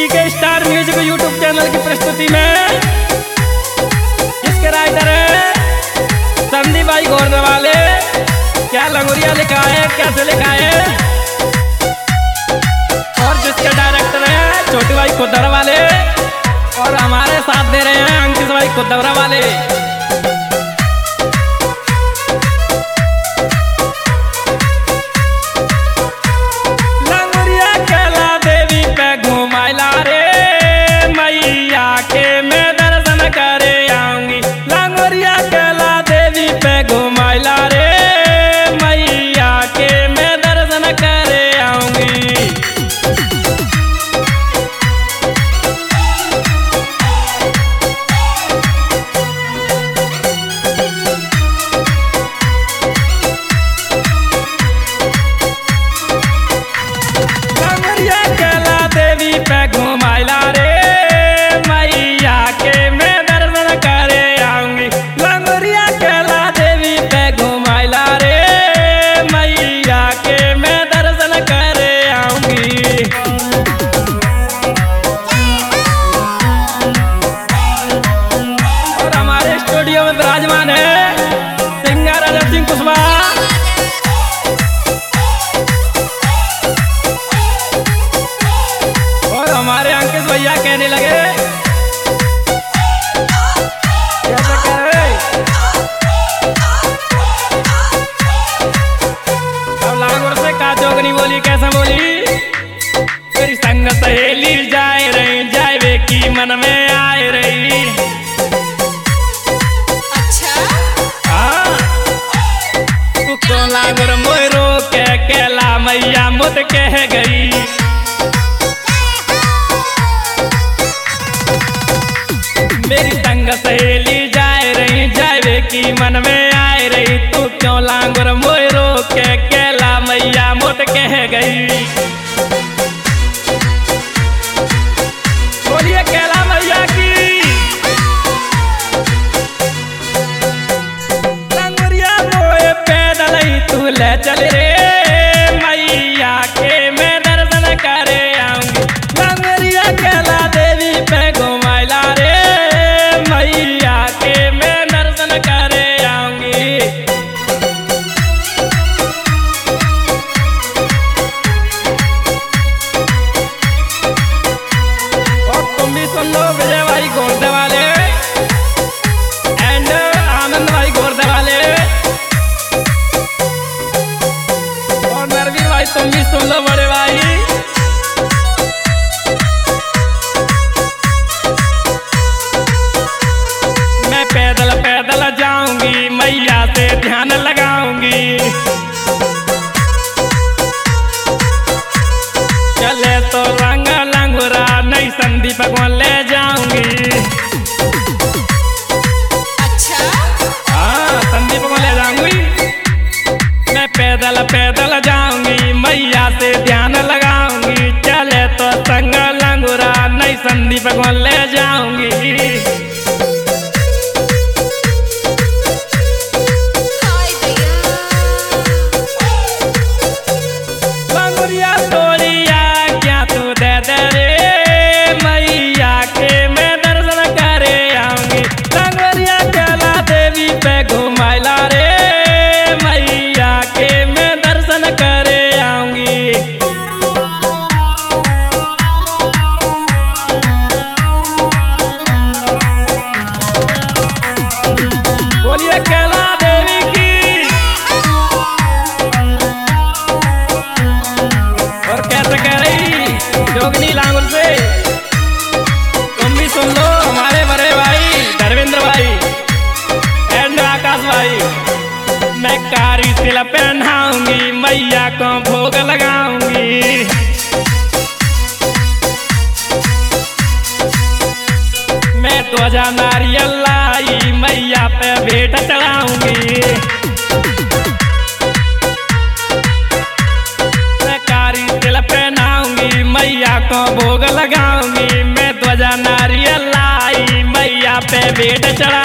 पीके star music YouTube channel की प्रस्तुति में जिसके राइटर है संदीप भाई गोरने वाले। क्या लंगोरिया लिखा है, कैसे लिखा है, और जिसके डायरेक्टर है छोटे भाई खुदरा वाले, और हमारे साथ दे रहे हैं अंकित भाई खुदरा वाले। विराजमान है सिंगर अजय सिंह कुशवाहा, और हमारे अंकित भैया कहने लगे कैसे कह रहे। अब लागोर से का जोगनी बोली, कैसे बोली, तेरी संग सहेली जाए रही, जाए की मन में आए रही। लागोर मोरो के केला मैया मुद कह गई। मेरी संग सहेली जाए रही, जाए की मन में आए रही। तू क्यों लागोर मोरो के केला मैया मुद कह गई। बोलिए केला मैया की। तू ले चल रे मैया के मैं दर्शन करे आऊंगी। लंगोरिया केला देवी पे घुमाइला रे मैया के मैं दर्शन करे आऊंगी। और तुम भी सुन लो विजय भाई गोरदे वाले एंड आनंद भाई गोरदे वाले, तुम भी सुन लो बड़े भाई। मैं पैदल पैदल जाऊंगी, मैया से ध्यान लगाऊंगी। चले तो रंग लंगूरा नई संदीप को ले जाऊंगी। अच्छा हाँ, संदीप को ले जाऊंगी। मैं पैदल पैदल जाऊंगी, मैया से ध्यान लगाऊंगी। चले तो संग लंगूरा नई संदीप को ले जाऊंगी। लंगूरिया तोड़िया क्या तू दे दे रे मैया के मैं दर्शन करे आऊंगी। लंगूरिया केला देवी पे घुमाइला रे मैया के मैं दर्शन करे आऊंगी। बोलिए केला देवी की। और कैसे कह रही जोगनी लांगुर से, तुम भी सुन लो हमारे बड़े भाई धर्मेंद्र भाई एंड आकाश भाई। मैं कारी तिल पहनाऊंगी, मैया को भोग लगाऊंगी। मैं ध्वजा नारियल लाई, मैया पे भेंट चढ़ाऊंगी। मैं कारी तिल पहनाऊंगी, मैया को भोग लगाऊंगी। मैं ध्वजा नारियल लाई, मैया पे भेंट चढ़ा